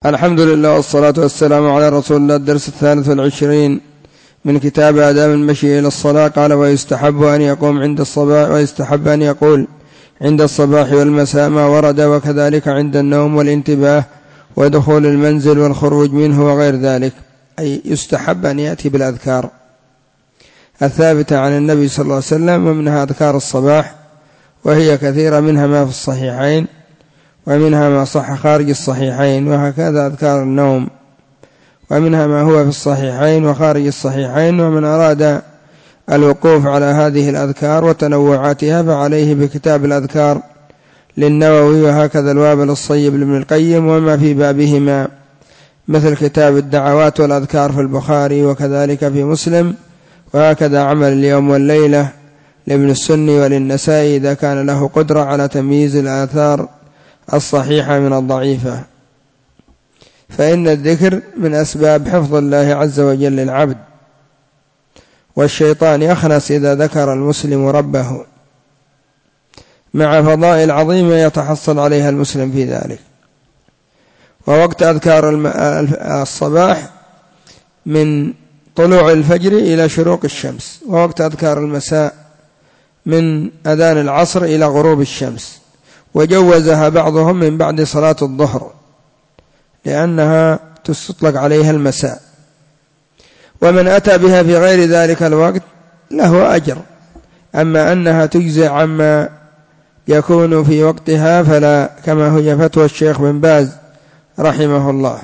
الحمد لله والصلاة والسلام على رسول الله. الدرس 23 من كتاب آداب المشي إلى الصلاة. قال: ويستحب أن يقوم عند الصباح، ويستحب أن يقول عند الصباح والمساء ما ورد، وكذلك عند النوم والانتباه ودخول المنزل والخروج منه وغير ذلك. أي يستحب أن يأتي بالأذكار الثابتة عن النبي صلى الله عليه وسلم، ومنها أذكار الصباح، وهي كثيرة، منها ما في الصحيحين ومنها ما صح خارج الصحيحين، وهكذا أذكار النوم، ومنها ما هو في الصحيحين وخارج الصحيحين. ومن أراد الوقوف على هذه الأذكار وتنوعاتها فعليه بكتاب الأذكار للنووي، وهكذا الوابل الصيب لابن القيم، وما في بابهما مثل كتاب الدعوات والأذكار في البخاري، وكذلك في مسلم، وهكذا عمل اليوم والليلة لابن السني وللنسائي إذا كان له قدرة على تمييز الآثار الصحيحة من الضعيفة. فإن الذكر من أسباب حفظ الله عز وجل للعبد، والشيطان يخنس إذا ذكر المسلم ربه، مع فضائل عظيمة يتحصل عليها المسلم في ذلك. ووقت أذكار الصباح من طلوع الفجر إلى شروق الشمس، ووقت أذكار المساء من أذان العصر إلى غروب الشمس، وجوزها بعضهم من بعد صلاة الظهر لأنها تطلق عليها المساء. ومن أتى بها في غير ذلك الوقت له أجر، أما أنها تجزئ عما يكون في وقتها فلا، كما هي فتوى الشيخ بن باز رحمه الله.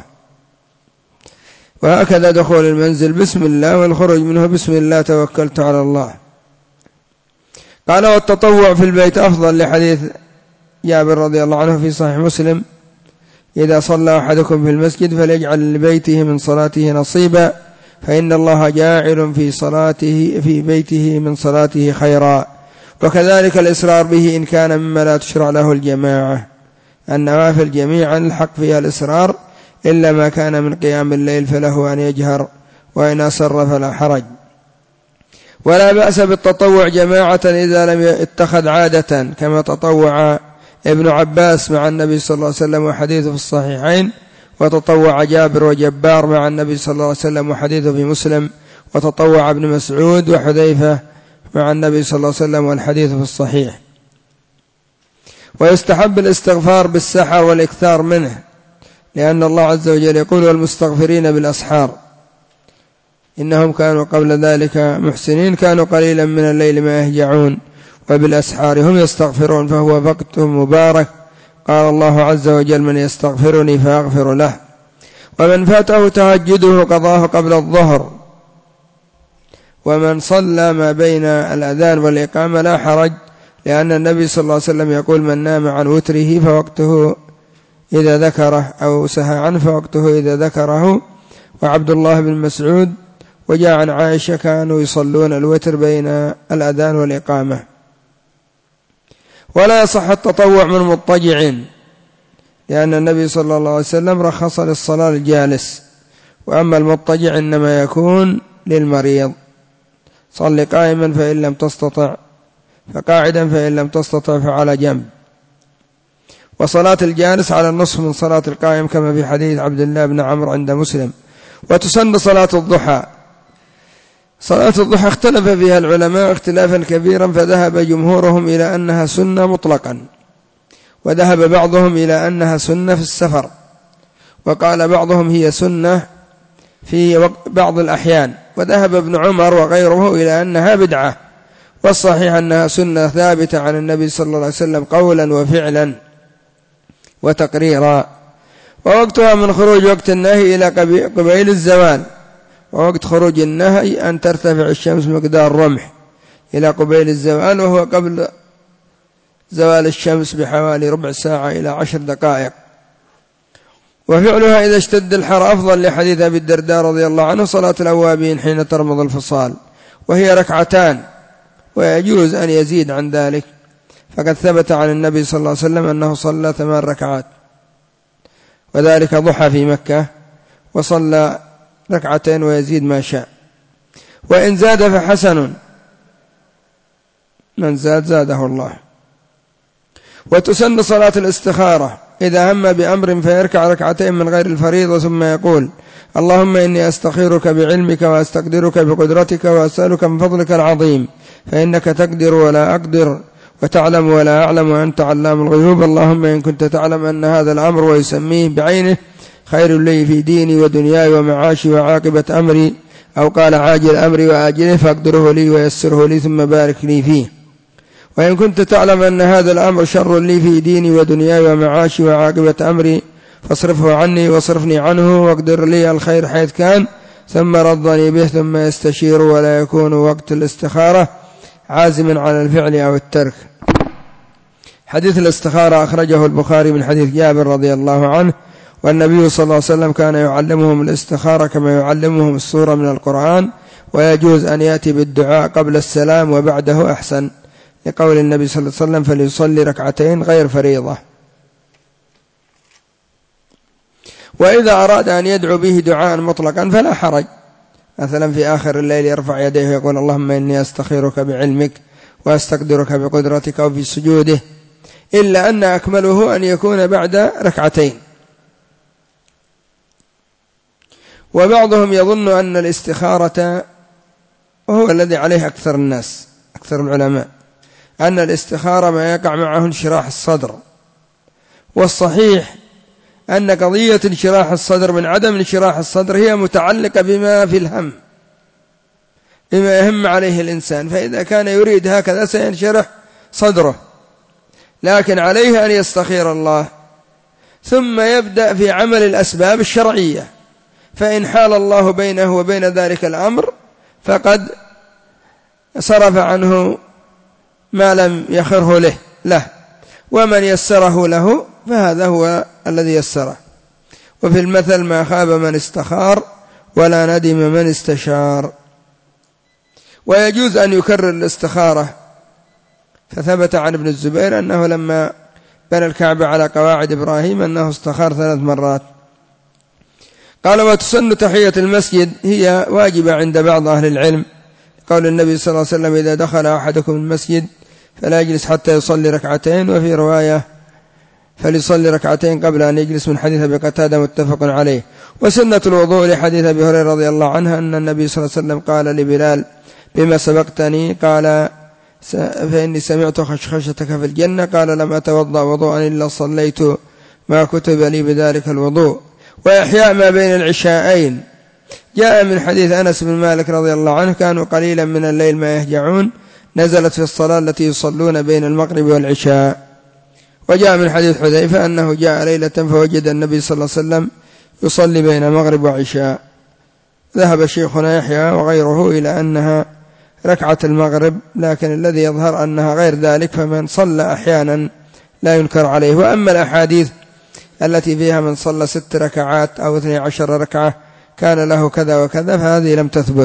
وهكذا دخول المنزل بسم الله، والخروج منه بسم الله توكلت على الله. قال: والتطوع في البيت أفضل، لحديث جابر رضي الله عنه في صحيح مسلم: إذا صلى أحدكم في المسجد فليجعل لبيته من صلاته نصيبا، فإن الله جاعل في بيته من صلاته خيرا. وكذلك الإسرار به إن كان مما لا تشرع له الجماعة. النوافل جميعا الحق فيها الإسرار، إلا ما كان من قيام الليل فله أن يجهر، وإن أسر فلا حرج. ولا بأس بالتطوع جماعة إذا لم يتخذ عادة، كما تطوع ابن عباس مع النبي صلى الله عليه وسلم وحديثه في الصحيحين، وتطوع جابر وجبار مع النبي صلى الله عليه وسلم وحديثه في مسلم، وتطوع ابن مسعود وحذيفة مع النبي صلى الله عليه وسلم والحديث في الصحيح. ويستحب الاستغفار بالسحر والإكثار منه، لأن الله عز وجل يقول: والمستغفرين بالأسحار إنهم كانوا قبل ذلك محسنين، كانوا قليلا من الليل ما يهجعون وبالأسحار هم يستغفرون، فهو وقت مبارك. قال الله عز وجل: من يستغفرني فأغفر له. ومن فاته تهجده قضاه قبل الظهر. ومن صلى ما بين الأذان والإقامة لا حرج، لأن النبي صلى الله عليه وسلم يقول: من نام عن وتره فوقته إذا ذكره، أو سهى عنه فوقته إذا ذكره. وعبد الله بن مسعود وجاء عن عائشة كانوا يصلون الوتر بين الأذان والإقامة. ولا يصح التطوع من مضطجع، لأن النبي صلى الله عليه وسلم رخص للصلاة الجالس، وأما المضطجع إنما يكون للمريض. صل قائما فإن لم تستطع، فقاعدا فإن لم تستطع فعلى جنب. وصلاة الجالس على النصف من صلاة القائم، كما في حديث عبد الله بن عمرو عند مسلم. وتسن صلاة الضحى. صلاة الضحى اختلف فيها العلماء اختلافا كبيرا، فذهب جمهورهم إلى أنها سنة مطلقا، وذهب بعضهم إلى أنها سنة في السفر، وقال بعضهم هي سنة في بعض الأحيان، وذهب ابن عمر وغيره إلى أنها بدعة. والصحيح أنها سنة ثابتة عن النبي صلى الله عليه وسلم قولا وفعلا وتقريرا. ووقتها من خروج وقت النهي إلى قبيل الزوال، ووقت خروج النهي أن ترتفع الشمس مقدار رمح إلى قبيل الزوال، وهو قبل زوال الشمس بحوالي ربع ساعة إلى 10 دقائق. وفعلها إذا اشتد الحر أفضل، لحديث أبي الدرداء رضي الله عنه: صلاة الأوابين حين ترمض الفصال، وهي ركعتان، ويجوز أن يزيد عن ذلك، فقد ثبت عن النبي صلى الله عليه وسلم أنه صلى 8 ركعات، وذلك ضحى في مكة، وصلى 2 ويزيد ما شاء. وإن زاد فحسن، من زاد زاده الله. وتسن صلاة الاستخارة إذا هم بأمر فيركع ركعتين من غير الفريضة ثم يقول اللهم إني أستخيرك بعلمك وأستقدرك بقدرتك وأسألك من فضلك العظيم فإنك تقدر ولا أقدر وتعلم ولا أعلم وأنت علام الغيوب. اللهم إن كنت تعلم أن هذا الأمر ويسميه بعينه خير لي في ديني ودنياي ومعاشي وعاقبة أمري، أو قال عاجل أمري وآجله، فاقدره لي ويسره لي ثم بارك لي فيه. وإن كنت تعلم أن هذا الأمر شر لي في ديني ودنياي ومعاشي وعاقبة أمري فاصرفه عني واصرفني عنه واقدر لي الخير حيث كان، ثم رضني به، ثم يستشير ولا يكون وقت الاستخارة عازما على الفعل أو الترك. حديث الاستخارة أخرجه البخاري من حديث جابر رضي الله عنه، والنبي صلى الله عليه وسلم كان يعلمهم الاستخارة كما يعلمهم السورة من القرآن، ويجوز أن يأتي بالدعاء قبل السلام وبعده أحسن، لقول النبي صلى الله عليه وسلم فليصلي ركعتين غير فريضة. وإذا أراد أن يدعو به دعاء مطلقا فلا حرج، مثلا في آخر الليل يرفع يديه ويقول اللهم إني أستخيرك بعلمك وأستقدرك بقدرتك، وفي سجوده، إلا أن أكمله أن يكون بعد ركعتين. وبعضهم يظن أن الاستخارة، وهو الذي عليه أكثر الناس أكثر العلماء، أن الاستخارة ما يقع معه انشراح الصدر، والصحيح أن قضية انشراح الصدر من عدم انشراح الصدر هي متعلقة بما في الهم، بما يهم عليه الإنسان، فإذا كان يريد هكذا سينشرح صدره، لكن عليه أن يستخير الله ثم يبدأ في عمل الأسباب الشرعية، فإن حال الله بينه وبين ذلك الأمر فقد صرف عنه ما لم يخره له، ومن يسره له فهذا هو الذي يسره. وفي المثل ما خاب من استخار ولا ندم من استشار. ويجوز أن يكرر الاستخارة، فثبت عن ابن الزبير أنه لما بنى الكعبة على قواعد إبراهيم أنه استخار 3 مرات. قال وتسن تحية المسجد هي واجبة عند بعض أهل العلم، قول النبي صلى الله عليه وسلم إذا دخل أحدكم المسجد فلا يجلس حتى يصلي ركعتين، وفي رواية فليصلي ركعتين قبل أن يجلس، من حديث أبي قتادة متفق عليه. وسنة الوضوء لحديث أبي هريرة رضي الله عنه أن النبي صلى الله عليه وسلم قال لبلال بما سبقتني؟ قال فإني سمعت خشخشتك في الجنة. قال لم أتوضأ وضوءا إلا صليت ما كتب لي بذلك الوضوء. وإحياء ما بين العشاءين جاء من حديث أنس بن مالك رضي الله عنه كانوا قليلا من الليل ما يهجعون، نزلت في الصلاة التي يصلون بين المغرب والعشاء. وجاء من حديث حذيفة أنه جاء ليلة فوجد النبي صلى الله عليه وسلم يصلي بين المغرب وعشاء. ذهب شيخنا يحيى وغيره إلى أنها ركعة المغرب، لكن الذي يظهر أنها غير ذلك، فمن صلى أحيانا لا ينكر عليه. وأما الأحاديث التي فيها من صلى 6 ركعات أو 12 ركعة كان له كذا وكذا فهذه لم تثبت.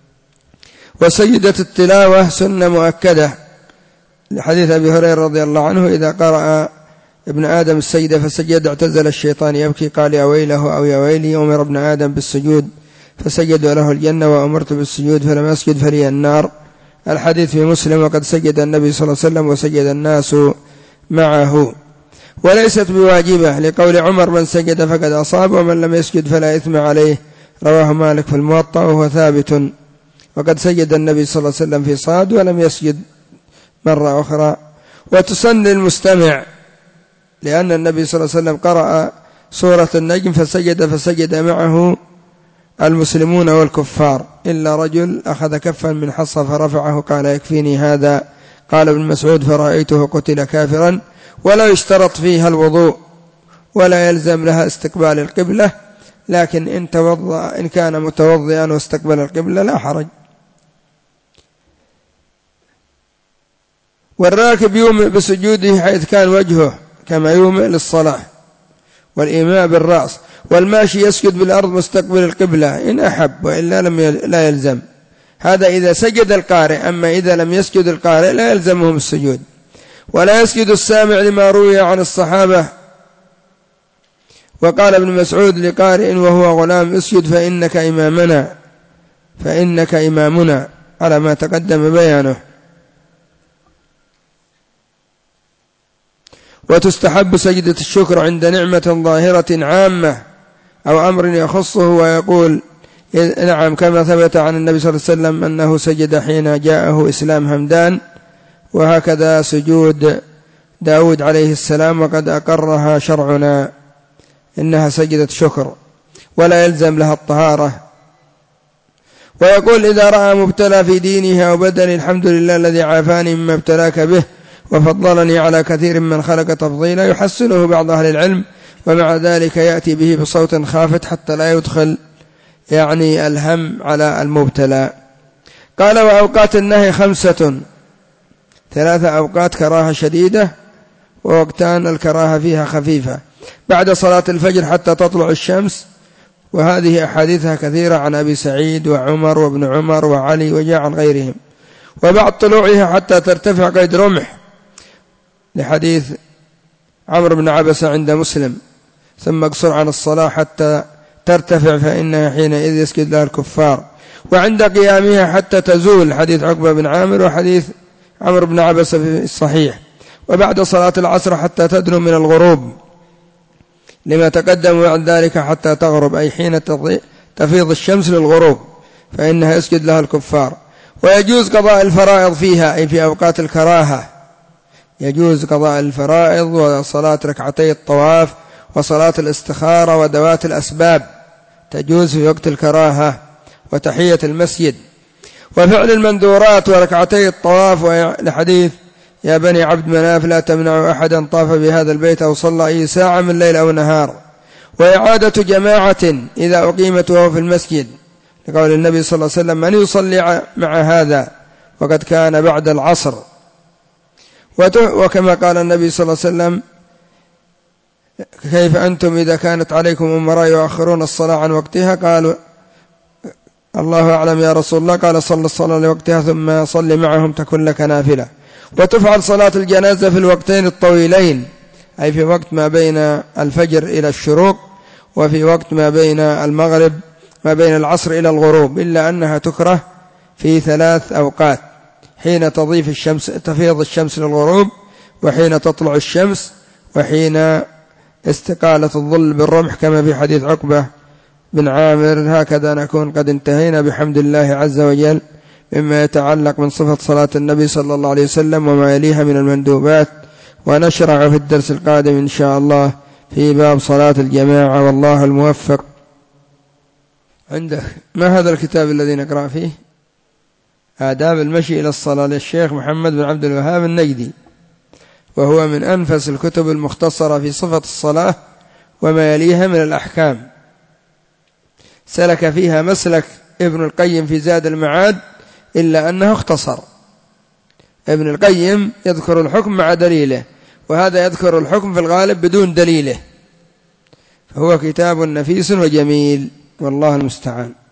وسجدة التلاوة سنة مؤكدة لحديث أبي هريرة رضي الله عنه إذا قرأ ابن آدم السجدة فسجد اعتزل الشيطان يبكي، قال يا ويله أو يا ويلي، أمر ابن آدم بالسجود فسجد له الجنة، وأمرت بالسجود فلم أسجد فلي النار. الحديث في مسلم وقد سجد النبي صلى الله عليه وسلم وسجد الناس معه. وليست بواجبة لقول عمر من سجد فقد أصاب ومن لم يسجد فلا إثم عليه، رواه مالك في الموطأ وهو ثابت. وقد سجد النبي صلى الله عليه وسلم في صاد ولم يسجد مرة أخرى. وتسن المستمع، لأن النبي صلى الله عليه وسلم قرأ سورة النجم فسجد معه المسلمون والكفار إلا رجل أخذ كفا من حصى فرفعه قال يكفيني هذا. قال ابن مسعود فرأيته قتل كافرا. ولا يشترط فيها الوضوء ولا يلزم لها استقبال القبلة، لكن إن كان متوضئا واستقبل القبلة لا حرج. والراكب يومئ بسجوده حيث كان وجهه كما يومئ للصلاة والإيماء بالرأس، والماشي يسجد بالأرض مستقبل القبلة إن أحب، وإلا لا يلزم. هذا إذا سجد القارئ، أما إذا لم يسجد القارئ لا يلزمهم السجود. ولا يسجد السامع لما روي عن الصحابة. وقال ابن مسعود لقارئ وهو غلام اسجد فإنك إمامنا على ما تقدم بيانه. وتستحب سجدة الشكر عند نعمة ظاهرة عامة أو أمر يخصه، ويقول نعم كما ثبت عن النبي صلى الله عليه وسلم أنه سجد حين جاءه إسلام همدان، وهكذا سجود داود عليه السلام، وقد أقرها شرعنا إنها سجدة شكر ولا يلزم لها الطهارة. ويقول إذا رأى مبتلى في دينه أو بدنه الحمد لله الذي عافاني مما ابتلاك به وفضلني على كثير من خلق تفضيلا، يحسنه بعض أهل العلم، ومع ذلك يأتي به بصوت خافت حتى لا يدخل الهم على المبتلى. قال وأوقات النهي 5: 3 أوقات كراهة شديدة، ووقتان الكراهة فيها خفيفة: بعد صلاة الفجر حتى تطلع الشمس، وهذه أحاديثها كثيرة عن أبي سعيد وعمر وابن عمر وعلي وجاء عن غيرهم. وبعد طلوعها حتى ترتفع قيد رمح، لحديث عمرو بن عبسة عند مسلم: ثم اقصر عن الصلاة حتى ترتفع فإنها حينئذ يسجد لها الكفار. وعند قيامها حتى تزول، حديث عقبة بن عامر وحديث عمرو بن عبسة في الصحيح. وبعد صلاة العصر حتى تدنو من الغروب، لما تقدم بعد ذلك حتى تغرب، أي حين تفيض الشمس للغروب، فإنها يسجد لها الكفار. ويجوز قضاء الفرائض فيها، أي في أوقات الكراهة يجوز قضاء الفرائض وصلاة ركعتي الطواف وصلاة الاستخارة وذوات الأسباب تجوز في وقت الكراهة، وتحية المسجد، وفعل المندورات وركعتي الطواف، لحديث يا بني عبد مناف لا تمنعوا أحدا طاف بهذا البيت أو صلى أي ساعة من ليل أو نهار. وإعادة جماعة إذا أقيمت وهو في المسجد، لقول النبي صلى الله عليه وسلم: من يصلي مع هذا وقد كان بعد العصر. وكما قال النبي صلى الله عليه وسلم: كيف أنتم إذا كانت عليكم أمراء يؤخرون الصلاة عن وقتها؟ قالوا الله أعلم يا رسول الله. قال: صل الصلاة لوقتها ثم صل معهم تكن لك نافلة. وتفعل صلاة الجنازة في الوقتين الطويلين، أي في وقت ما بين الفجر إلى الشروق، وفي وقت ما بين المغرب ما بين العصر إلى الغروب، إلا أنها تكره في 3 أوقات: حين تفيض الشمس للغروب، وحين تطلع الشمس، وحين استقالة الظل بالرمح، كما في حديث عقبة بن عامر. هكذا نكون قد انتهينا بحمد الله عز وجل مما يتعلق من صفة صلاة النبي صلى الله عليه وسلم وما يليها من المندوبات، ونشرع في الدرس القادم إن شاء الله في باب صلاة الجماعة، والله الموفق. عندك ما هذا الكتاب الذي نقرأ فيه؟ آداب المشي إلى الصلاة، للشيخ محمد بن عبد الوهاب النجدي، وهو من أنفس الكتب المختصرة في صفة الصلاة وما يليها من الأحكام. سلك فيها مسلك ابن القيم في زاد المعاد، إلا أنه اختصر. ابن القيم يذكر الحكم مع دليله، وهذا يذكر الحكم في الغالب بدون دليله، فهو كتاب نفيس وجميل، والله المستعان.